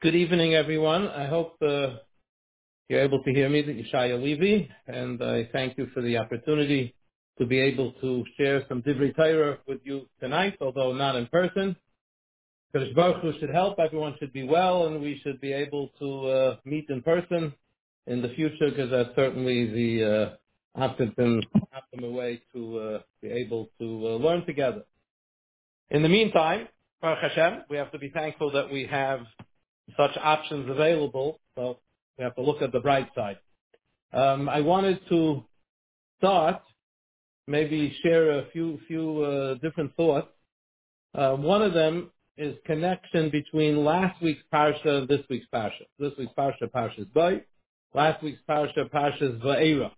Good evening, everyone. I hope you're able to hear me, Yeshaya Levi, and I thank you for the opportunity to be able to share some Divrei Torah with you tonight, although not in person. Kadosh Baruch Hu should help. Everyone should be well, and we should be able to meet in person in the future, because that's certainly the optimum way to be able to learn together. In the meantime, Baruch Hashem, we have to be thankful that we have such options available, so we have to look at the bright side. I wanted to start, maybe share a few different thoughts. One of them is connection between last week's parsha and this week's parsha. This week's parsha, Parshas Bay. Last week's parsha, Parshas Va'era.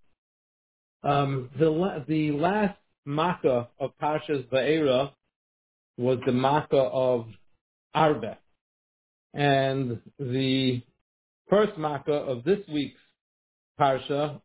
The last makkah of Parshas Va'era was the makkah of Arba. And the first makkah of this week's parsha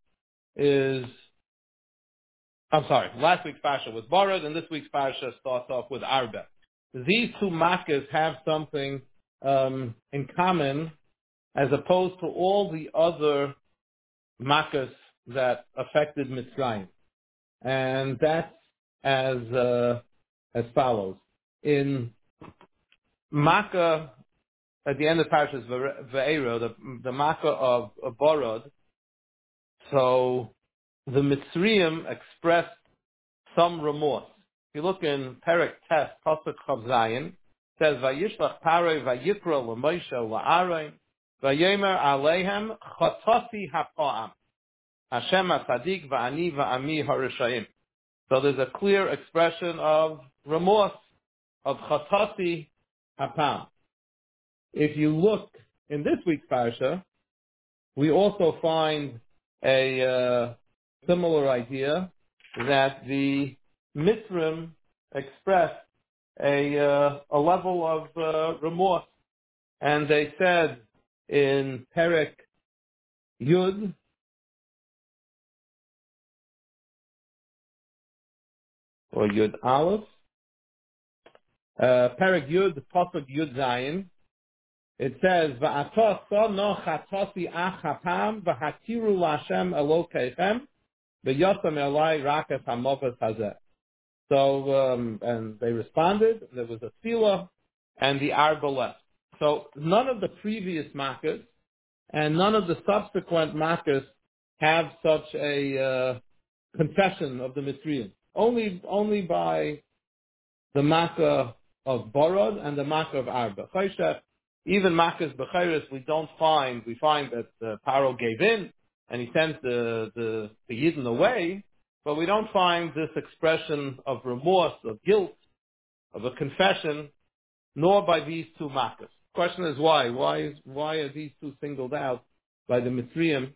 last week's parsha was Borod, and this week's parsha starts off with Arba. These two makkahs have something in common, as opposed to all the other makkahs that affected Mitzrayim. And that's as follows. In Makkah, at the end of Parshas Va'era, the Makkah of Borod, so the Mitzrayim expressed some remorse. If you look in Perek Tes, Pasuk Chav Zayin, it says, Vayishlach Paroi Vayikra L'Moshe L'Aaron Vayomer Aleihem Chatasi Hapa'am Hashem HaTzadik Va'ani Va'ami HaRishayim. So there's a clear expression of remorse, of Chatasi Hapa'am. If you look in this week's parsha, we also find a similar idea that the Mitzrim expressed a level of remorse, and they said in Perek Yud, or Yud Aleph, Perek Yud, Pasuk Yud Zayin. It says, "Va'atos no chatasi achapam v'hatiru l'Hashem Elokeichem v'yotam elai rakas hamofas hazeh." So, and they responded. There was a tefillah, and the arba left. So none of the previous makkahs and none of the subsequent makkahs have such a confession of the Mitzrayim. Only by the makkah of Borod and the makkah of Arba. Even makkahs b'chayris we find that Paro gave in and he sent the Yidden away, but we don't find this expression of remorse, of guilt, of a confession, nor by these two makkahs. The question is why? Why are these two singled out by the Mitzrayim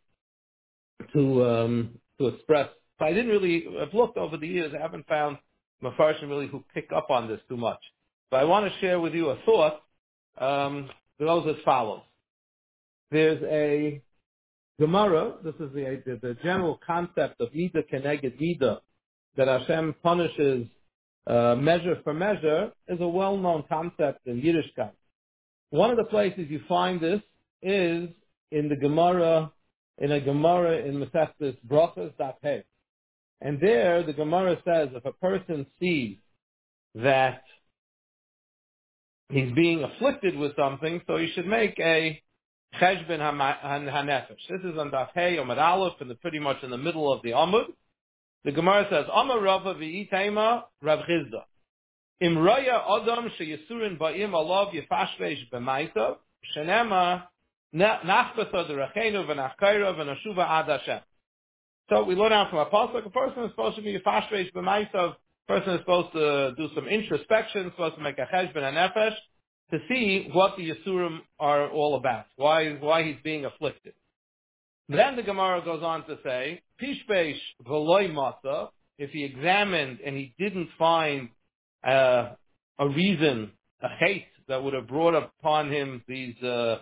to express? So I've looked over the years, I haven't found Mefarshim really who pick up on this too much. But I want to share with you a thought. It goes as follows. There's a Gemara, this is the general concept of Mida Keneged Mida, that Hashem punishes measure for measure, is a well-known concept in Yiddishkeit. One of the places you find this is in a Gemara in Masechtas Brachos Daf Hey. And there the Gemara says if a person sees that he's being afflicted with something, so he should make a cheshbon hanefesh. This is on Daf Hey Amud Aleph, and pretty much in the middle of the Amud. The Gemara says, Amar Rava v'itema Rav Chizda. Im raya adam sheyesurin ba'im alav yefashvesh b'maisa shenema nachbasa derechenu v'nachkaira v'nashuva ad Hashem. So we learn out from a pasuk. A person is supposed to be yefashvesh b'maisa. A person is supposed to do some introspection, supposed to make a cheshbon hanefesh to see what the Yisurim are all about. Why he's being afflicted. Then the Gemara goes on to say, Pishpeish v'loy masa, if he examined and he didn't find a reason, a hate that would have brought upon him these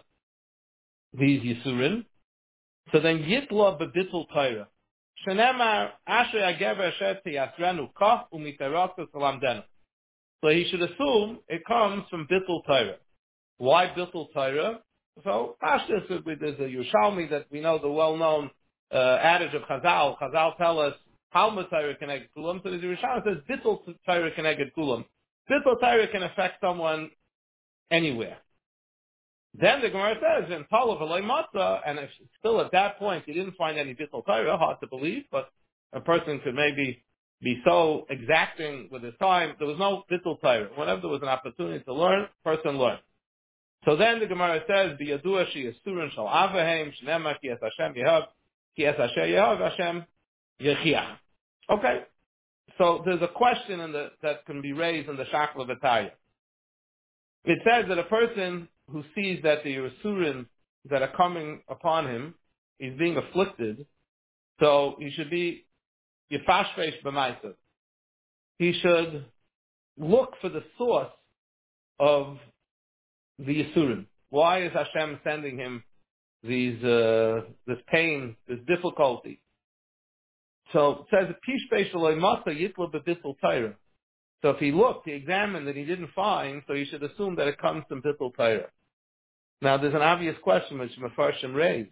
Yisurim, so then Yitla b'bittul Torah. Shenemar asher agever asher tiyasrenu kach u'miterakus alamdenu. So he should assume it comes from Bittul Torah. Why Bittul Torah? So Pashtus, there's a Yerushalmi that we know the well-known adage of Chazal. Chazal tell us Talmud Torah Keneged Kulam. So the Yerushalmi says Bittul Torah Keneged Kulam. Bittul Torah can affect someone anywhere. Then the Gemara says in Talav Eloi Matzah, and if still at that point you didn't find any Bittul Torah, hard to believe, but a person could maybe be so exacting with his time. There was no Bittul Torah. Whenever there was an opportunity to learn, person learned. So then the Gemara says, "Biyadua she yisurin shal avahem shnema ki es Hashem yehav ki es Hashem yehav Hashem yechiach." Okay, so there's a question that can be raised in the Shakla V'Taya. It says that a person who sees that the yisurin that are coming upon him is being afflicted, so he should be yifashvesh b'maisa. He should look for the source of the Yisurim. Why is Hashem sending him this pain, this difficulty? So it says, Pish Beishaloi Masa Yitla B'Bittul Torah. So if he looked, he examined and he didn't find, so he should assume that it comes from Bittul Torah. Now there's an obvious question which Mefarshim raised.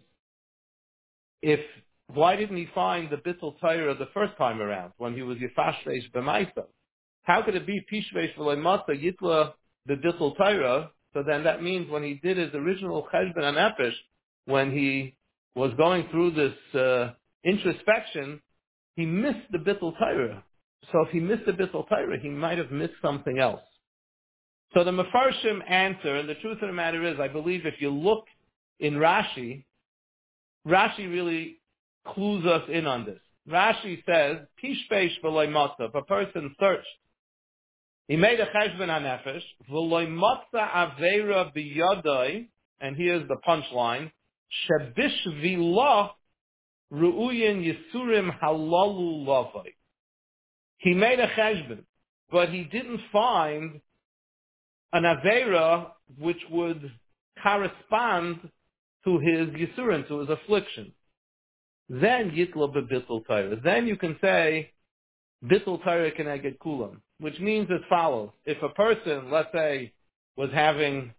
Why didn't he find the Bittul Torah the first time around, when he was Yifashvesh B'Maisa? How could it be Pishvesh V'Loi Masa Yitla B'Bittul Torah? So then that means when he did his original Cheshbon HaNefesh, when he was going through this introspection, he missed the Bittul Torah. So if he missed the Bittul Torah, he might have missed something else. So the Mefarshim answer, and the truth of the matter is, I believe if you look in Rashi really clues us in on this. Rashi says, Pishpeish v'loy masa, if a person searched, he made a cheshbon hanefesh, v'loy matza aveira biyadai, and here's the punchline, shebishvilah ru'uyin yisurim halalu lavai. He made a cheshbon, but he didn't find an aveira which would correspond to his yisurim, to his affliction. Then yitla b'bittul Torah. Then you can say, Bittul Torah Keneged Kulam, which means as follows. If a person, let's say, was having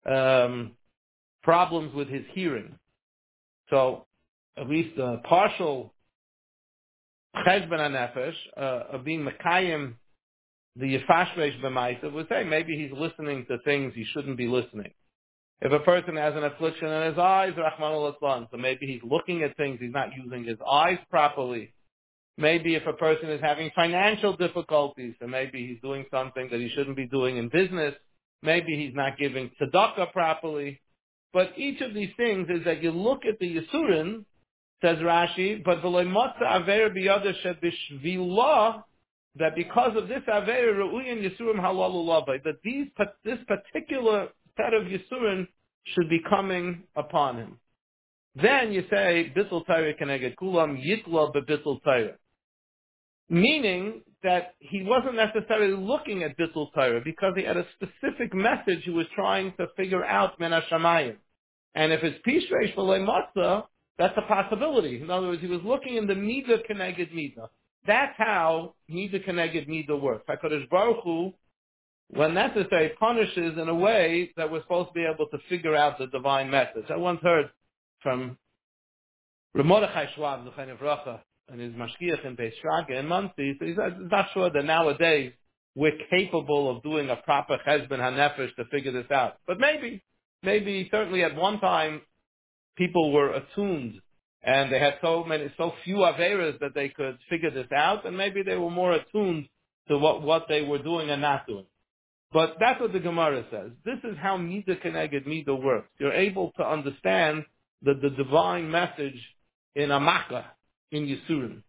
problems with his hearing, so at least a partial cheshbon hanefesh of being mekayim, the yifashvesh b'maisa, would say maybe he's listening to things he shouldn't be listening. If a person has an affliction in his eyes, Rahman al so maybe he's looking at things, he's not using his eyes properly. Maybe if a person is having financial difficulties, so maybe he's doing something that he shouldn't be doing in business. Maybe he's not giving tzedakah properly. But each of these things is that you look at the Yisurin, says Rashi, but v'loy motza aver biyada shebishvilah, that because of this aver re'uyin Yisurim halalu lavai, that this particular set of Yisurin should be coming upon him. Then you say, Bittul Torah Keneged Kulam Yitla B'Bittul Torah. Meaning that he wasn't necessarily looking at Bittul Torah because he had a specific message he was trying to figure out min hashamayim. And if it's Pishreish V'lei Matzah, that's a possibility. In other words, he was looking in the Midah Keneged Midah. That's how Midah Keneged Midah works. HaKadosh Baruch Hu, when necessary, punishes in a way that we're supposed to be able to figure out the divine message. I once heard from Rav Mordechai Schwab, the Chaim of Racha, and his mashgiach in Beis Shraga in Muncie. So he's not sure that nowadays we're capable of doing a proper cheshbon hanefesh to figure this out. But maybe certainly at one time people were attuned and they had so few averas that they could figure this out, and maybe they were more attuned to what they were doing and not doing. But that's what the Gemara says. This is how Midah Keneged Midah works. You're able to understand the divine message in Amaka, in Yisurim.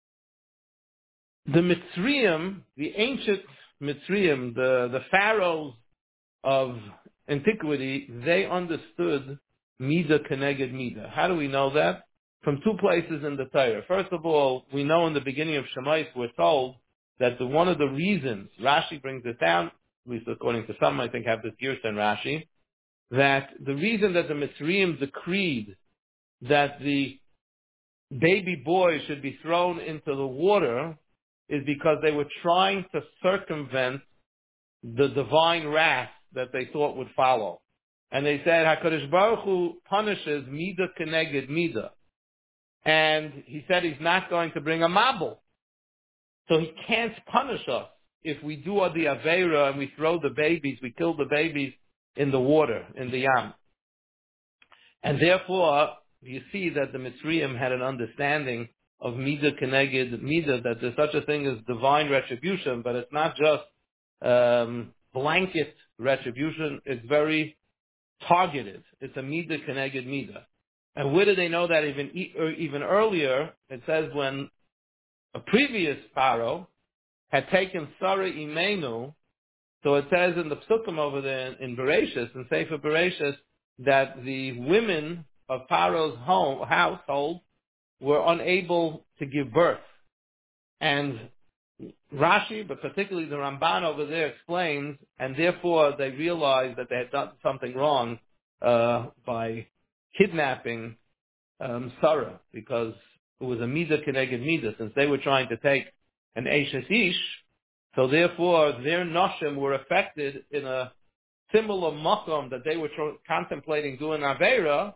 The Mitzrayim, the ancient Mitzrayim, the pharaohs of antiquity, they understood Midah Keneged Midah. How do we know that? From two places in the Torah. First of all, we know in the beginning of Shemais, we're told that one of the reasons, Rashi brings it down, at least according to some, I think have this Girsa in Rashi, that the reason that the Mitzrayim decreed that the baby boy should be thrown into the water is because they were trying to circumvent the divine wrath that they thought would follow. And they said, HaKadosh Baruch Hu punishes Mida Keneged Mida. And he said he's not going to bring a Mabul. So he can't punish us if we do all the Aveira and we throw the babies, we kill the babies in the water, in the Yam. And therefore, you see that the Mitzrayim had an understanding of Mida Keneged Mida, that there's such a thing as divine retribution, but it's not just blanket retribution, it's very targeted. It's a Mida Keneged Mida. And where do they know that even earlier? It says when a previous Pharaoh had taken Sarah Imenu, so it says in the Psukim over there in Bereshis, in Sefer Bereshis, that the women of Pharaoh's household were unable to give birth. And Rashi, but particularly the Ramban over there, explains, and therefore they realized that they had done something wrong by kidnapping Sarah, because it was a Mida Keneged Mida, since they were trying to take an Eshes Ish, so therefore their Noshim were affected in a similar makom that they were contemplating doing Aveira,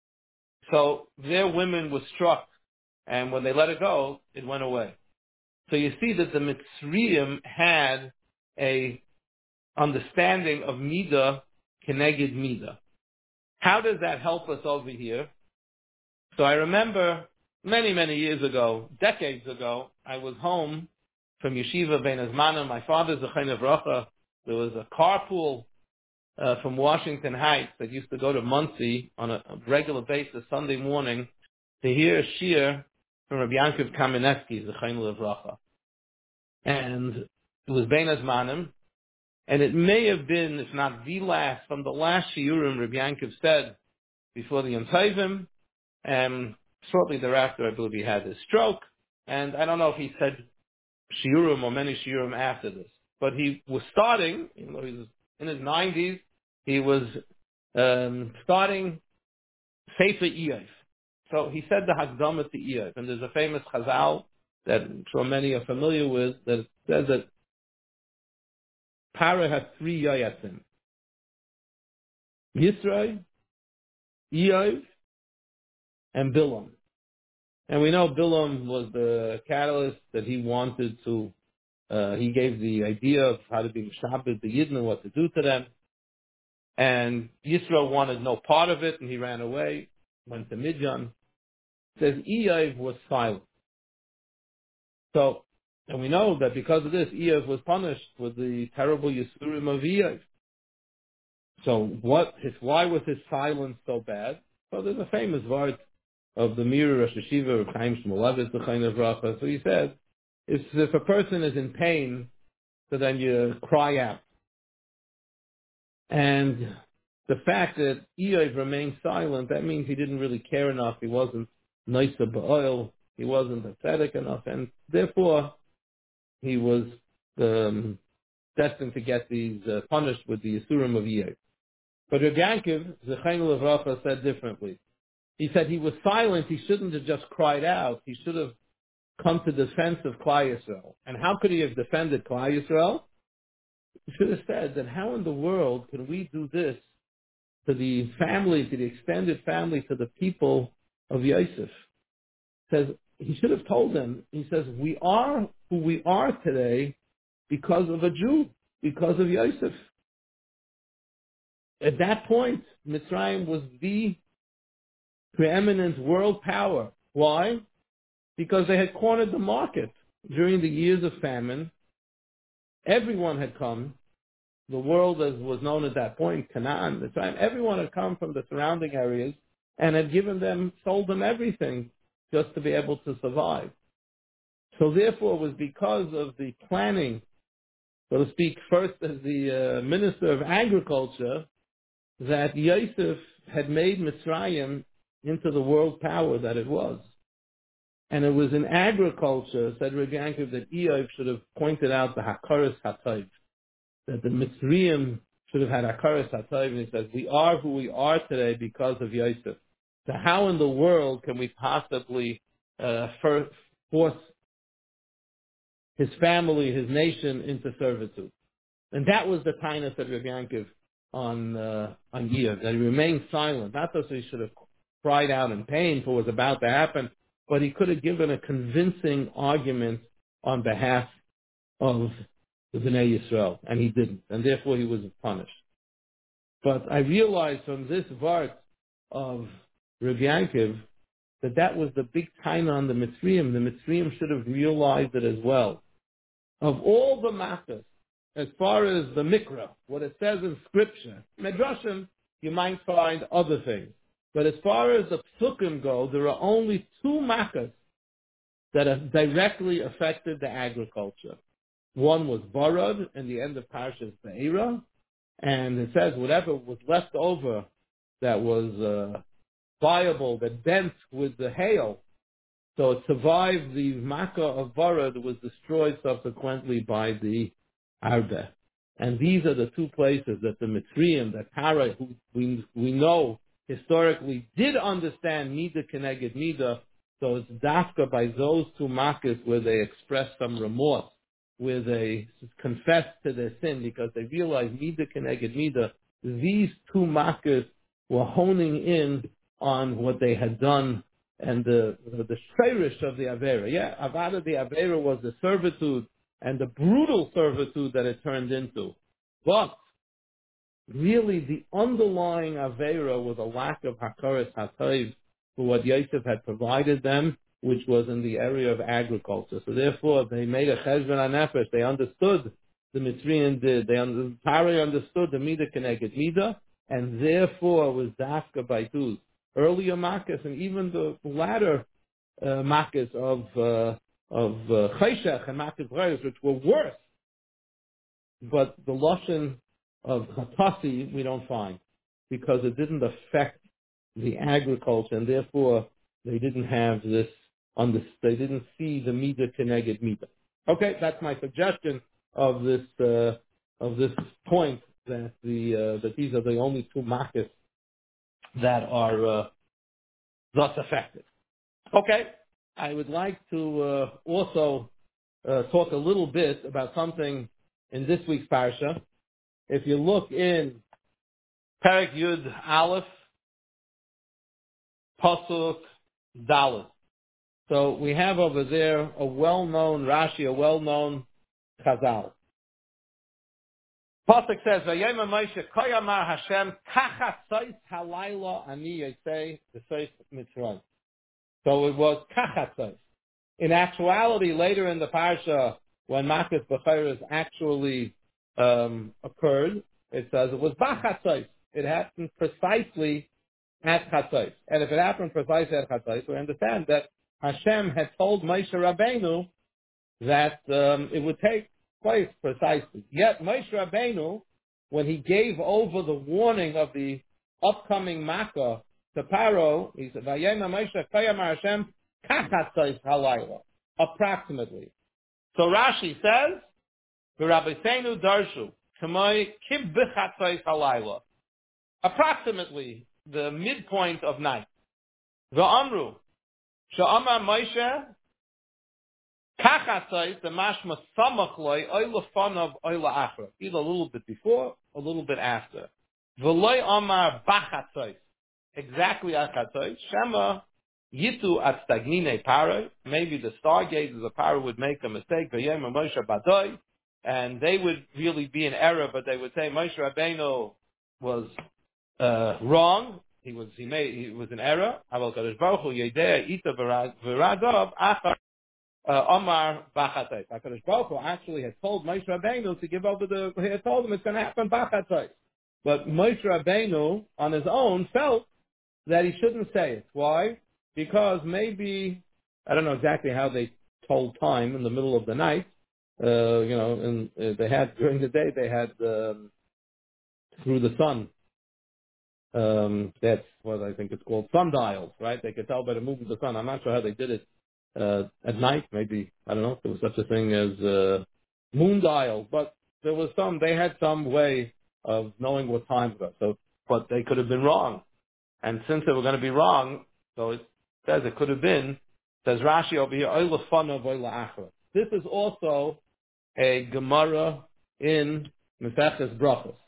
so their women were struck, and when they let it go, it went away. So you see that the Mitzrayim had a understanding of Mida Keneged Mida. How does that help us over here? So I remember many, many years ago, decades ago, I was home from Yeshiva Ben Azmanim. My father's a Chayin Avracha. There was a carpool from Washington Heights that used to go to Monsey on a regular basis Sunday morning to hear a shiur from Rabbi Yankov Kamenetsky, the Chayin Avracha. And it was Ben Azmanim. And it may have been, if not the last, from the last shiurim Rabbi Yankov said before the Yom Tovim. And shortly thereafter, I believe he had his stroke. And I don't know if he said shiurim or many shiurim after this. But he was starting, even though he was in his 90s, he was starting Sefer Iyov. So he said the Hakdama to Iyov. And there's a famous Chazal that I'm sure many are familiar with that says that Parah has 3 Yoyatzim: Yisro, Iyov, and Bilam. And we know Bilam was the catalyst that he wanted to, he gave the idea of how to be Mishabed the Yidden and what to do to them. And Yisro wanted no part of it, and he ran away, went to Midyan. It says Iyov was silent. So, and we know that because of this, Iyov was punished with the terrible Yisurim of Iyov. So why was his silence so bad? Well, there's a famous word of the Mir Rosh Hashiva of Chaim Shmulevitz, the Chayin Avracha. So he said, if a person is in pain, so then you cry out. And the fact that Iyov remained silent, that means he didn't really care enough. He wasn't nicer ba'oil. He wasn't pathetic enough. And therefore, he was destined to get these punished with the Yisurim of Iyov. But Reb Yankov, the Chayin Avracha, said differently. He said he was silent. He shouldn't have just cried out. He should have come to defense of Klal Yisrael. And how could he have defended Klal Yisrael? He should have said that how in the world can we do this to the family, to the extended family, to the people of Yosef? Says he should have told them. He says we are who we are today because of a Jew, because of Yosef. At that point, Mitzrayim was the preeminent world power. Why? Because they had cornered the market during the years of famine. Everyone had come. The world, as was known at that point, Canaan, Mitzrayim, everyone had come from the surrounding areas and had sold them everything just to be able to survive. So therefore, it was because of the planning, so to speak, first as the Minister of Agriculture, that Yosef had made Mitzrayim into the world power that it was. And it was in agriculture, said Reb Yankov, that Iyov should have pointed out the Hakaras HaTov, that the Mitzrayim should have had Hakaras HaTov, and he says, we are who we are today because of Yosef. So how in the world can we possibly force his family, his nation into servitude? And that was the kindness of Reb Yankov on Year, that he remained silent. Not that he should have cried out in pain for what was about to happen, but he could have given a convincing argument on behalf of the Bnei Yisrael, and he didn't, and therefore he was punished. But I realized from this verse of Rav Yankiv that was the big taina on the Mitzrayim. The Mitzrayim should have realized it as well. Of all the matters, as far as the Mikra, what it says in Scripture, Medrashim, you might find other things. But as far as the Psukim go, there are only two matters that have directly affected the agriculture. One was Barad in the end of Parshas Be'era, and it says whatever was left over that was viable, that bent with the hail, so it survived the Makkah of Barad, that was destroyed subsequently by the Arbe. And these are the two places that the Mitzrayim, that Kara, who we know historically did understand Mida Keneged Mida, so it's Dafka by those two Makkahs where they expressed some remorse, where they confessed to their sin because they realized Mida Keneged Mida. These two Makkahs were honing in on what they had done and the shirish of the Avera. Yeah, Avada the Avera was the servitude and the brutal servitude that it turned into. But really the underlying Avera was a lack of Hakaras HaTov for what Yosef had provided them, which was in the area of agriculture. So therefore they made a cheshbon hanefesh. They understood, the Mitzrayim did. Pari understood the Mida Keneged Mida, and therefore was Dafka by Tuz. Earlier Makkahs and even the latter Makkahs of Chayshach and Makkahs Reyes, which were worse. But the Lashon of Hatasi we don't find, because it didn't affect the agriculture, and therefore they didn't have this, they didn't see the Mida Keneged Mida. Okay, that's my suggestion of this point, that that these are the only two Makkahs that are thus affected. Okay, I would like to also talk a little bit about something in this week's parsha. If you look in Perek Yud Aleph, Pasuk Dalet, so we have over there a well-known Rashi, a well-known Chazal. Pasuk says, "Vayema Moshe Koyamar Hashem Kachatzos Halayla Ani Yosei B'Seif Mitzrayim." So it was Kachatzos. In actuality, later in the parsha, when Makkos Bechoros actually occurred, it says it was Bachatzos. It happened precisely at Chatzos. And if it happened precisely at Chatzos, we understand that Hashem had told Moshe Rabbeinu that it would take place precisely. Yet Moshe Rabbeinu, when he gave over the warning of the upcoming Makkah to Paro, he said, "Vayema Moshe Koyamar Hashem Kachatzos Halayla," approximately. So Rashi says, "V'Rabbeinu Darshu K'may Kib B'Chatzos Halayla," approximately the midpoint of night. V'Amru Sha'amar Moshe Kachatzos, the mashma samach loy oila fanav oila achra, either a little bit before, a little bit after. V'loy amar bachatzos, exactly at chatzos. Shema yitu at stagnine paro. Maybe the stargazers of Paro would make a mistake. V'yem Moshe badoy, and they would really be in error, but they would say Moshe Rabbeinu was wrong. He was in error. Aval Kadosh Baruch Hu yedei ita v'radov achar. Omar Bachatzos. HaKadosh Baruch Hu actually had told Moshe Rabbeinu to give over he had told him it's going to happen Bachatzos. But Moshe Rabbeinu, on his own, felt that he shouldn't say it. Why? Because maybe, I don't know exactly how they told time in the middle of the night. And they had, during the day, they had through the sun. That's what I think it's called, sundials, right? They could tell by the movement of the sun. I'm not sure how they did it at night. Maybe, I don't know if there was such a thing as moon dial, but they had some way of knowing what time it was. So, but they could have been wrong. And since they were going to be wrong, so it says it could have been, says Rashi over here, Oila Fana Voila Achra. This is also a Gemara in Mesechus Brachos.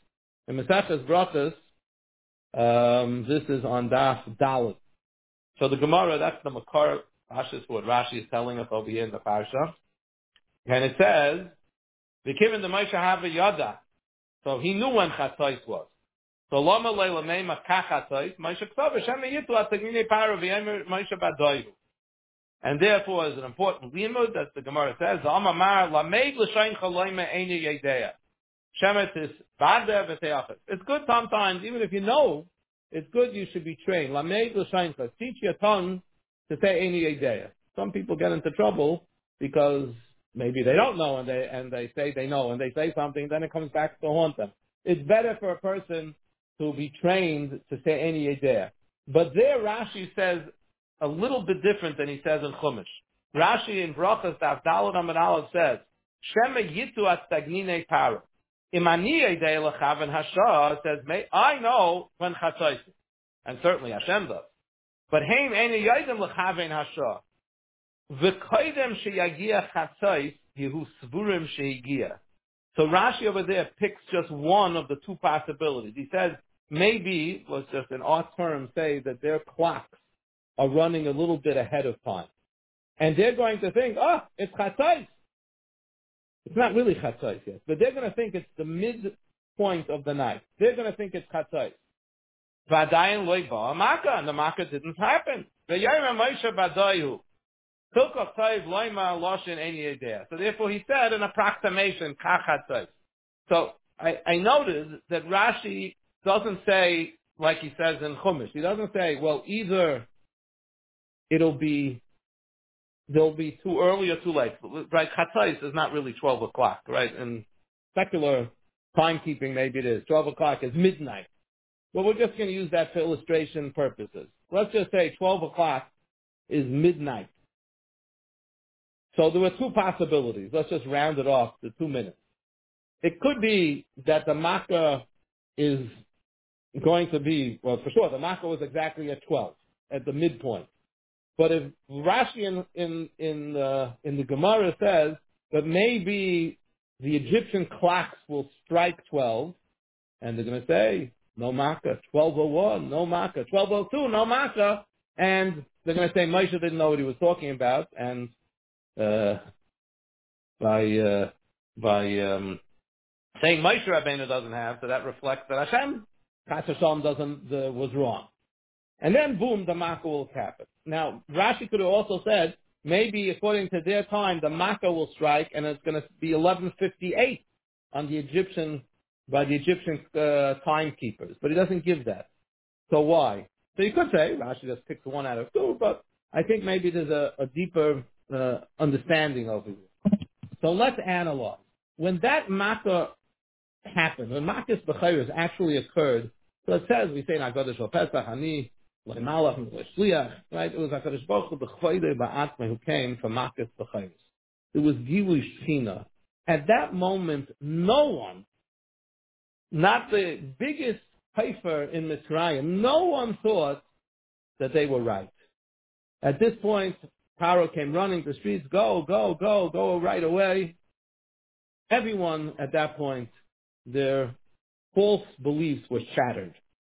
In Maseches Brachos, this is on Daf Dalet. So the Gemara, that's the Makar Pashas, what Rashi is telling us over here in the Parsha. And it says, the Kivin the Moshe Hava Yada. So he knew when Chatzos was. So Lama Leila Meima Kachatzos, Moshe Ksav, Hashem Yitu Atagmine Para V'yemer Moshe Badoyu. And therefore, is an important limud that the Gemara says, Amamar Lameid L'Shayin Chaloyme Eini Yedeya. Shemet is Bada V'Teachas. It's good sometimes, even if you know, it's good you should be trained. Lameid L'Shayin Chaloyme. Teach your tongue to say Eini Yedeya. Some people get into trouble because maybe they don't know and they say they know and they say something, then it comes back to haunt them. It's better for a person to be trained to say Eini Yedeya. But there Rashi says a little bit different than he says in Chumash. Rashi in Brachas Daf Daled Amud Aleph says, Shema Yitu Astagnine Para. Imani Yedeya L'Chaven Hashah says, I know when Chatzos. And certainly Hashem does. But Heim Eini Yodim L'Chaven Hashah. V'koidem sheyagia chatzos yehu svurim sheyagia. So Rashi over there picks just one of the two possibilities. He says maybe, let's just in our terms say that their clocks are running a little bit ahead of time, and they're going to think, oh, it's chatzos. It's not really chatzos yet, but they're going to think it's the midpoint of the night. They're going to think it's chatzos. V'adayin loy ba Makkah, and the Makkah didn't happen. V'yayim Moshe Badoyu. So therefore he said an approximation, kachatzos. So I noticed that Rashi doesn't say, like he says in Chumash, he doesn't say, well, either there'll be too early or too late. Right, chatzos is not really 12 o'clock, right? In secular timekeeping, maybe it is. 12 o'clock is midnight. Well, we're just going to use that for illustration purposes. Let's just say 12 o'clock is midnight. So there were two possibilities. Let's just round it off to 2 minutes. It could be that the Makkah is going to be, well, for sure, the Makkah was exactly at 12, at the midpoint. But if Rashi in the Gemara says that maybe the Egyptian clocks will strike 12, and they're going to say, no Makkah, 12:01, no Makkah, 12:02, no Makkah, and they're going to say Moshe didn't know what he was talking about, and by saying Moshe Rabbeinu doesn't have, so that reflects that Hashem, Chas V'Shalom was wrong. And then boom, the Makkah will happen. Now, Rashi could have also said, maybe according to their time, the Makkah will strike, and it's going to be 11:58 on the Egyptian, by the Egyptian timekeepers. But he doesn't give that. So why? So you could say, Rashi just picks one out of two, but I think maybe there's a deeper understanding of it. So let's analyze. When that Makkah happened, when Makkah's B'chayros actually occurred, so it says, we say in HaKadosh Pesach, Ani, L'malach, L'shliach, right? It was HaKadosh Baruch Hu B'chayde Ba'atme who came from Makkah's B'chayros. It was Gilui Shechina. At that moment, no one, not the biggest Haifer in Mitzrayim, no one thought that they were right. At this point, Paro came running the streets, go right away. Everyone at that point, their false beliefs were shattered.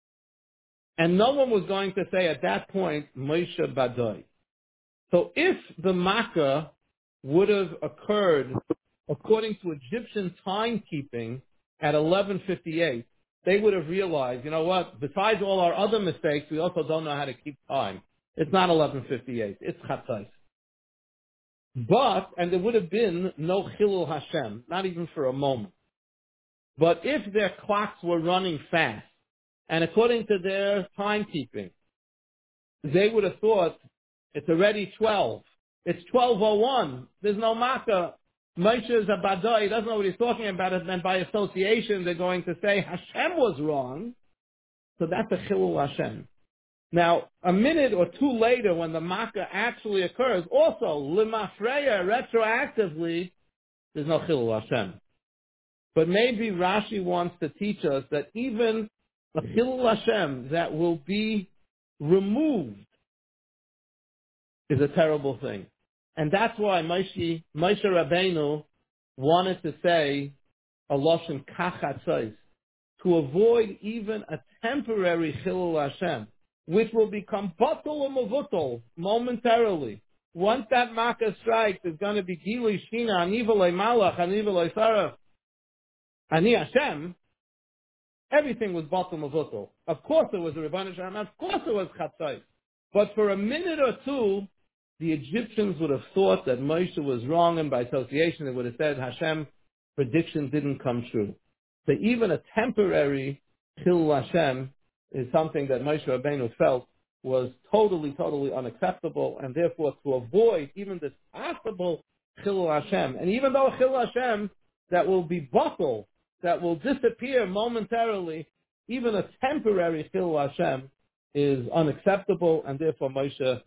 And no one was going to say at that point, Moshe Badoi. So if the Makkah would have occurred according to Egyptian timekeeping at 11:58, they would have realized, you know what, besides all our other mistakes, we also don't know how to keep time. It's not 11:58, it's Chatzos. But, and there would have been no Chilul Hashem, not even for a moment. But if their clocks were running fast, and according to their timekeeping, they would have thought, it's already 12. It's 12:01. There's no Makkah. Moshe is a Badai. He doesn't know what he's talking about. And then by association, they're going to say Hashem was wrong. So that's a Chilul Hashem. Now, a minute or two later, when the Makkah actually occurs, also, Limafreya, retroactively, there's no Chilul Hashem. But maybe Rashi wants to teach us that even a Chilul Hashem that will be removed is a terrible thing. And that's why Moshe Rabbeinu wanted to say a Lashon Kachatzos. to avoid even a temporary chilul Hashem, which will become batul or mavutul momentarily. Once that makkah strikes, it's going to be gilui shina, ani v'loi malach, ani v'loi saraf, ani Hashem. Everything was batul mavutul. Of course it was a Rebbeinu Shalom, of course it was chatzai. But for a minute or two, the Egyptians would have thought that Moshe was wrong, and by association they would have said Hashem's prediction didn't come true. So even a temporary Chilul Hashem is something that Moshe Rabbeinu felt was totally, totally unacceptable, and therefore to avoid even this possible Chilul Hashem, and even though Chilul Hashem that will be batul, that will disappear momentarily, even a temporary Chilul Hashem is unacceptable, and therefore Moshe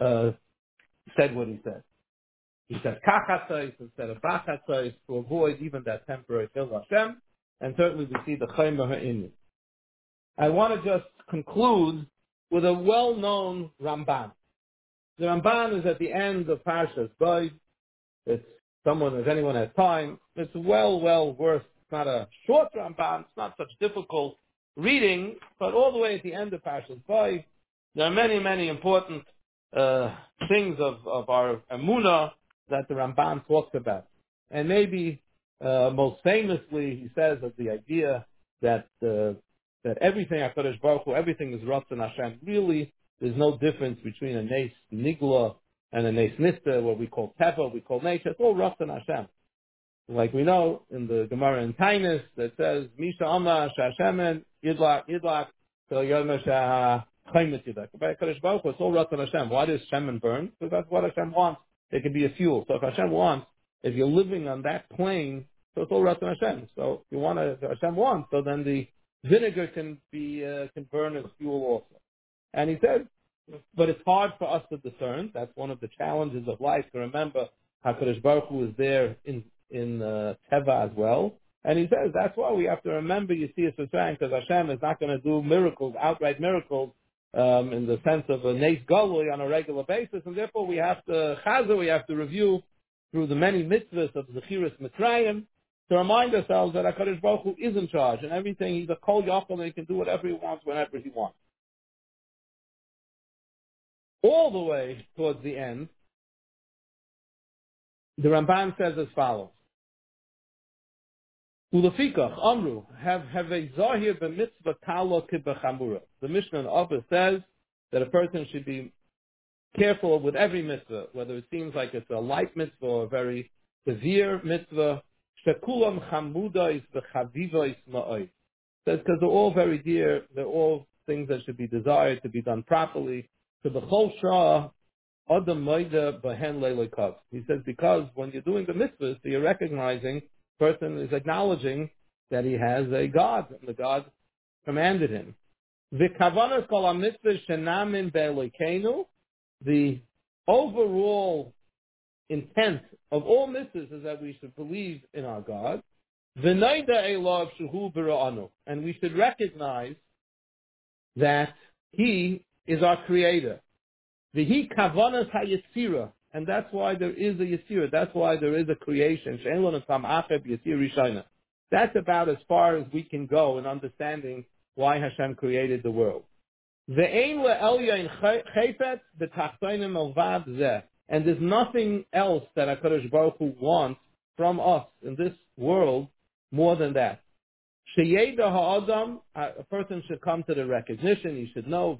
said what he said. He said kachatzos instead of bachatzos to avoid even that temporary Chilul Hashem, and certainly we see the chaymer ha'inu. I want to just conclude with a well-known Ramban. The Ramban is at the end of Parshas Bo. It's if anyone has time, it's well worth. It's not a short Ramban. It's not such difficult reading, but all the way at the end of Parshas Bo, there are many important things of our Emunah that the Ramban talks about. And maybe most famously, he says that the idea that everything HaKadosh Baruch Hu, everything is Ratzon Hashem. Really, there's no difference between a Nes Nigla and a Nes Nista, what we call Teva, we call nature. It's all Ratzon Hashem. Like we know in the Gemara in Tainus that says, Misha Amma Shashemen Yidlak so Yom Chaymet Yidak. By HaKadosh Baruch Hu, it's all Ratzon Hashem. Why does Shemen burn? Because that's what Hashem wants. It can be a fuel. So if Hashem wants, if you're living on that plane, so it's all Ratzon Hashem. So if you want to, if Hashem wants, so then the vinegar can burn as fuel also. And he said, but it's hard for us to discern. That's one of the challenges of life, to remember HaKadosh Baruch Hu is there in Teva as well. And he says that's why we have to remember Yetzias Mitzrayim, because Hashem is not going to do miracles, outright miracles, in the sense of a Nes Galui on a regular basis, and therefore we have to review through the many mitzvahs of Zechiras Mitzrayim to remind ourselves that HaKadosh Baruch Hu is in charge, and everything, he's a Kol Yachol, and he can do whatever he wants, whenever he wants. All the way towards the end, the Ramban says as follows. Ulefikach, Amru, have a zahir b'mitzvah kala kibachamura. The Mishnah in Office says that a person should be careful with every mitzvah, whether it seems like it's a light mitzvah or a very severe mitzvah. Shekulam chamudais v'chavivais ma'oi. Says because they're all very dear, they're all things that should be desired to be done properly. To the chol shah adam moida behen leilikav. He says because when you're doing the mitzvahs, so you're recognizing, person is acknowledging that he has a God, and the God commanded him. V'kavanas kol ha-mitzvah shenamin be'elokeinu. The overall intent of all mitzvahs is that we should believe in our God. V'noida elav shehu b'ra'anu. And we should recognize that He is our Creator. V'hi kavanas ha-yetzira. And that's why there is a Yetzirah. That's why there is a creation. That's about as far as we can go in understanding why Hashem created the world. And there's nothing else that HaKadosh Baruch Hu wants from us in this world more than that. Sheyeda ha'adam, a person should come to the recognition, he should know,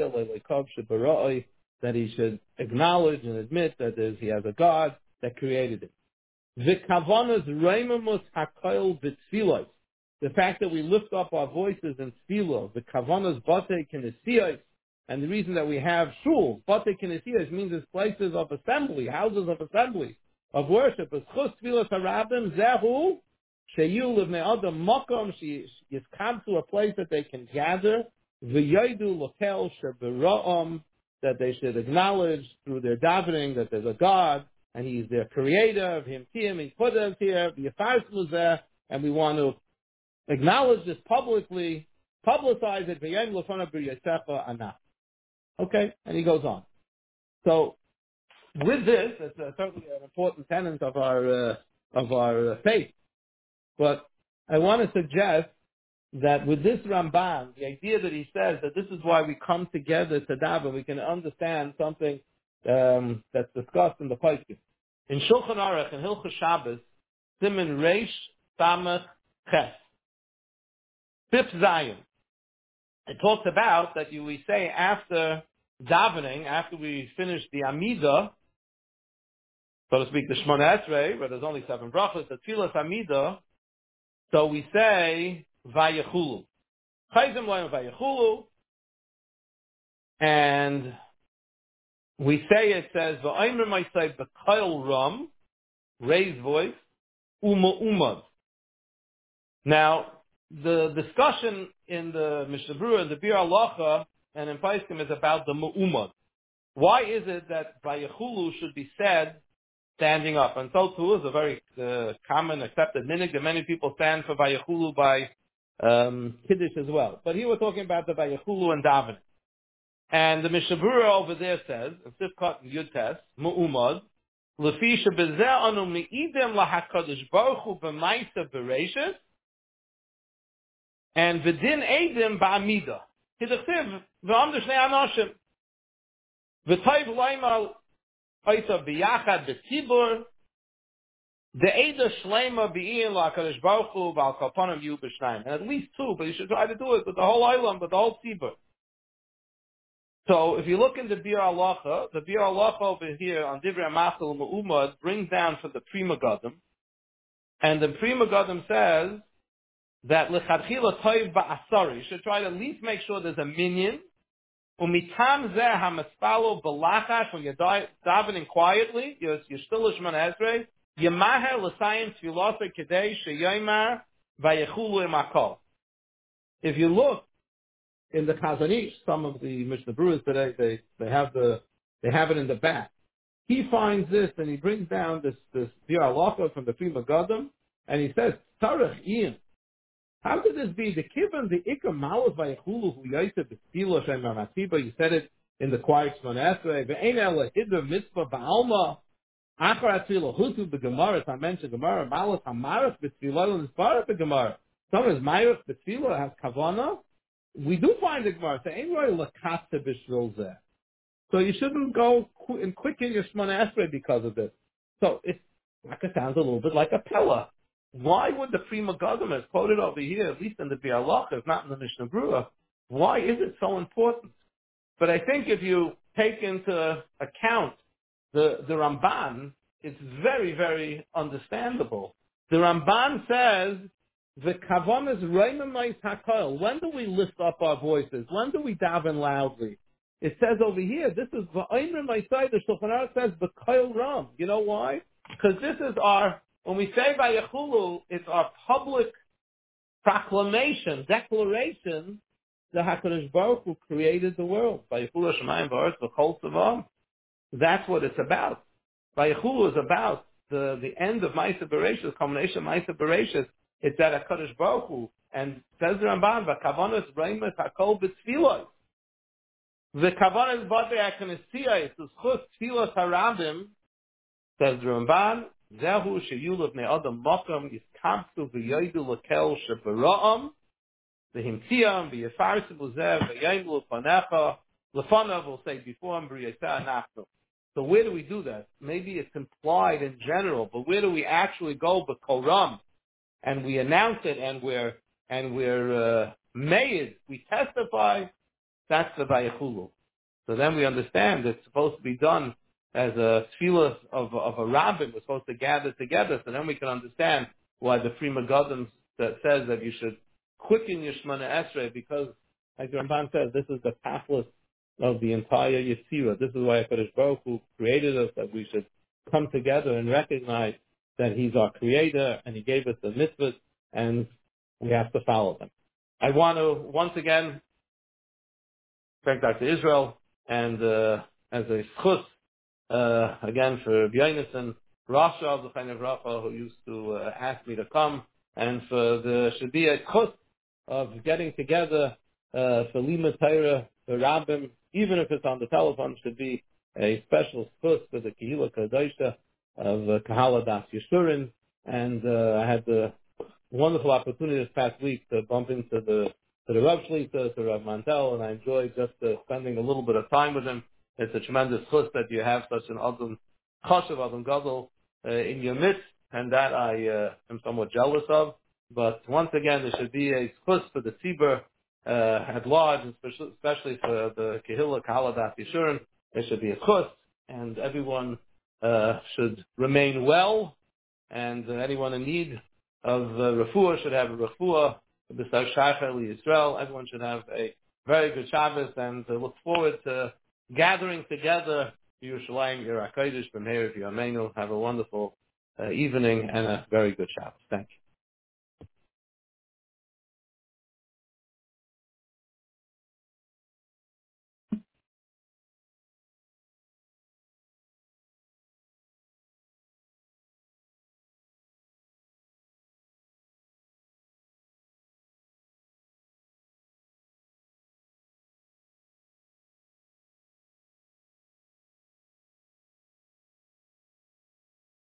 that he should acknowledge and admit that he has a God that created it. V'kavanas reimamus hakol v'tfilos. The fact that we lift up our voices in tefillah, v'kavanas batei kinesiyos, and the reason that we have shuls, batei kinesiyos means it's places of assembly, houses of assembly, of worship. Eschus tefillas harabim zehu sheyu livnei adam makom yiskam to a place that they can gather, v'yodu lokel shebera'am, that they should acknowledge through their davening that there's a God, and He's their creator, of Him, He put us here, and we want to acknowledge this publicly, publicize it, okay, and he goes on. So, with this, it's certainly an important tenet of our faith, but I want to suggest that with this Ramban, the idea that he says that this is why we come together to daven, we can understand something that's discussed in the Poskim. In Shulchan Aruch, in Hilchos Shabbos, Siman Reish Samach Ches, Fifth Zion. It talks about that we say after davening, after we finish the Amida, so to speak, the Shmona Esrei, where there's only 7 brachos, the Tfilas Amida, so we say Vayechulu. Chayzim Loyim Vayechulu, and we say, it says, V'aymer Maisai B'Kayil Ram, raised voice, Uma Umad. Now, the discussion in the Mishnah Berurah, in the Bir Halacha, and in Paiskim is about the Mu'umad. Why is it that Vayechulu should be said standing up? And so too is a very common accepted minhag that many people stand for Vayechulu by Kiddush as well. But here we're talking about the Vayechulu and Davening. And the Mishnah Berurah over there says, in Sifkat and Yud-Tes, Mu'umad, Lefi shebezeh anu me'idem lahakadosh baruch hu b'maisa b'reishis, and v'din eidim ba'amida. Hidachtiv, v'amdu shnei anoshim. V'tayv laima oita b'yachad b'tzibur, the Eida Shlema Be'in LaKadosh Baruch Hu B'al Kalpanim Yu B'Shnayim. And at least 2, but you should try to do it with the whole Olam, with the whole Tzibur. So if you look in the Bir Halacha, the Bir Halacha over here on Divrei Machal Mu'umad brings down for the Prima Gadim, and the Prima Gadim says that L'chadchila Toiv Ba'asari. You should try to at least make sure there's a minyan. Umitam Zeh HaMaspalo B'Lachash, when you're davening quietly, you're still a Shemona Esrei, Yemaher L'Sayim Tfilosa Kedei Sheyomar Vayechulu Imakol. If you look in the Chazanish, some of the Mishnah Berurahs today, they have it in the back. He finds this and he brings down this Bir Halacha from the Prima Gadim, and he says, Tarech Ian, how could this be? The Kivan, the Ikam Malas Vayechulu Hu Yaisa B'Tzilo Shem Matiba, you said it in the quiet Shmona Esrei, Ve'ein Ela Hidra Mitzvah Ba'alma, Achar Atzilo Hutu B'Gemara, I mentioned Gemara, Malas HaMarach B'Tzilo, and Zbarach B'Gemara. Some is Marach B'Tzilo, has Kavana. We do find the Gemara, so ain't really Lakata B'Shvil Zeh. So you shouldn't go and quicken your Shmona Esrei because of this. So it sounds a little bit like a Pella. Why would the Prima Gadim, as quoted over here, at least in the Bir Halacha, if not in the Mishnah Berurah, why is it so important? But I think if you take into account the Ramban, it's very, very understandable. The Ramban says, the kavan is reimamayis hakol. When do we lift up our voices? When do we daven loudly? It says over here, this is v'aymer ma'isai, the Shulchan Aruch says, b'koil ram. You know why? Because this is when we say Vayechulu, it's our public proclamation, declaration, that HaKadosh Baruch Hu created the world. Vayechulu Shemayim v'aretz v'chol tzavam. That's what it's about. Vayechulu is about the end of Ma'aseh Bereishis, culmination of Ma'aseh Bereishis. It's at HaKadosh Baruch Hu. And says the Ramban, v'kavanos reimes hakol b'tfilos. The kavanos v'atei ha'knesiyah, it's zchus tfilos harabim, says the Ramban, zehu sheyulav ne'adam makam yiskamtu v'yoydu l'kel shebara'am, v'himtiyam v'yefarsu b'zeh v'yayimlu l'fanecha, l'fanav will say before him b'riyaseh anachnu. So where do we do that? Maybe it's implied in general, but where do we actually go b'koram? And we announce it, and we're made, we testify. That's the Vayechulu. So then we understand it's supposed to be done as a tefillah of a rabbin. We're supposed to gather together. So then we can understand why the Prima Gadim that says that you should quicken your Shemona Esrei, because, like the Ramban says, this is the pathos of the entire Yetzirah. This is why HaKadosh Baruch Hu created us, that we should come together and recognize that He's our Creator, and He gave us the mitzvahs, and we have to follow them. I want to once again thank Dr. Israel, and as a schus, again for B'Yonason, Rasha of the Chaim Rafa, who used to ask me to come, and for the Shadia schus of getting together for Lima Torah, for Rabbim, even if it's on the telephone, should be a special schus for the Kehila Kadosha of Kahala Das Yeshurin. And I had the wonderful opportunity this past week to bump into the Rav Shlita, to Rav Mantel, and I enjoyed just spending a little bit of time with him. It's a tremendous chus that you have such an Adam Chashav, Adam Gadol in your midst, and that I am somewhat jealous of. But once again, there should be a chus for the Tzibur at large, especially for the Kehillah, Kahaladat Yishurim. There should be a chus, and everyone should remain well, and anyone in need of refuah should have a refuah. B'sar Shachar Yisrael, everyone should have a very good Shabbos, and look forward to gathering together Yerushalayim, Yer HaKodesh, B'meir V'Yameinu. Have a wonderful evening and a very good Shabbos. Thank you.